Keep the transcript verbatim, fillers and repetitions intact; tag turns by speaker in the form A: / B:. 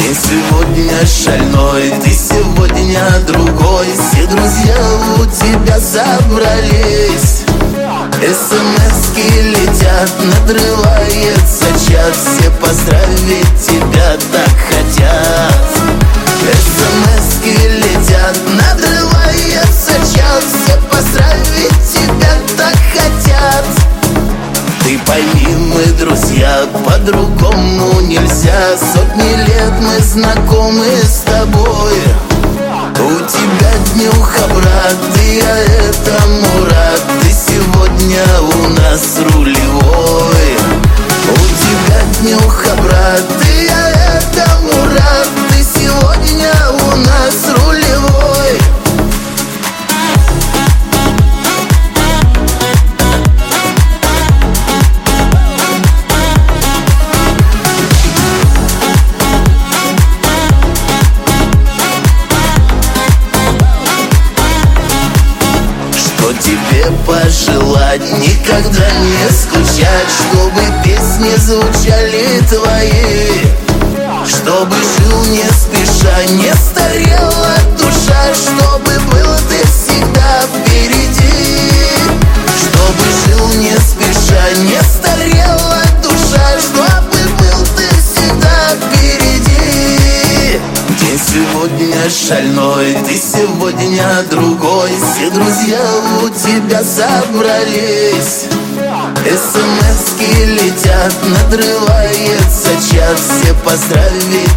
A: День сегодня шальной, ты сегодня другой. Все друзья у тебя собрались. СМСки летят, надрывается чат. Все поздравить тебя так хотят. СМСки летят, надрывается чат. Все поздравить тебя так хотят. Ты пойми, мы друзья, по-другому нельзя. Сотни лет мы знакомы с тобой. У тебя днюха, брат, и я этому рад. Ты сегодня у нас рулевой. У тебя днюха, брат, и я этому рад. Ты сегодня у нас рулевой. Тебе пожелать никогда не скучать, чтобы песни звучали твои, чтобы жил не спеша, не старела душа, чтобы был ты всегда впереди, чтобы жил не спеша, не старела душа, чтобы был ты всегда впереди. День сегодня шальной, ты сегодня другой. Все друзья у тебя собрались. СМСки летят, надрывается чат. Все поздравить